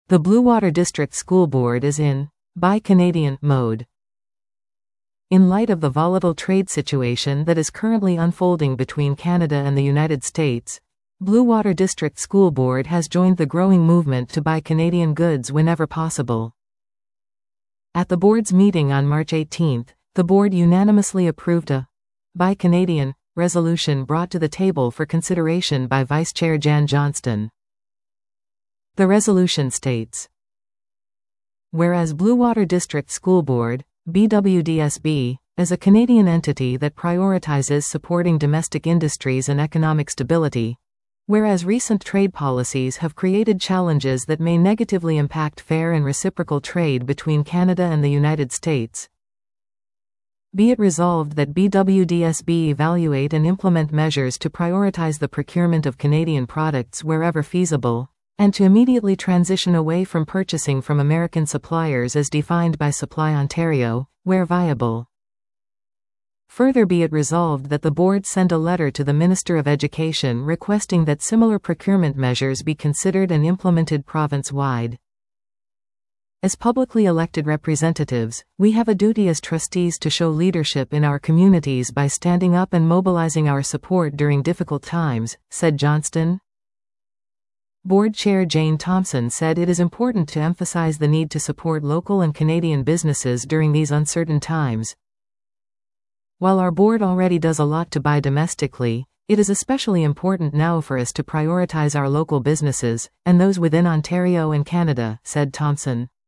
The Bluewater District School Board is in Buy Canadian mode. In light of the volatile trade situation that is currently unfolding between Canada and the United States, Bluewater District School Board has joined the growing movement to buy Canadian goods whenever possible. At the board's meeting on March 18, the board unanimously approved a Buy Canadian resolution brought to the table for consideration by Vice Chair Jan Johnston. The resolution states, whereas Bluewater District School Board, BWDSB, is a Canadian entity that prioritizes supporting domestic industries and economic stability, whereas recent trade policies have created challenges that may negatively impact fair and reciprocal trade between Canada and the United States. Be it resolved that BWDSB evaluate and implement measures to prioritize the procurement of Canadian products wherever feasible, and to immediately transition away from purchasing from American suppliers as defined by Supply Ontario, where viable. Further, be it resolved that the board send a letter to the Minister of Education requesting that similar procurement measures be considered and implemented province-wide. As publicly elected representatives, we have a duty as trustees to show leadership in our communities by standing up and mobilizing our support during difficult times, said Johnston. Board Chair Jane Thompson said it is important to emphasize the need to support local and Canadian businesses during these uncertain times. While our board already does a lot to buy domestically, it is especially important now for us to prioritize our local businesses, and those within Ontario and Canada, said Thompson.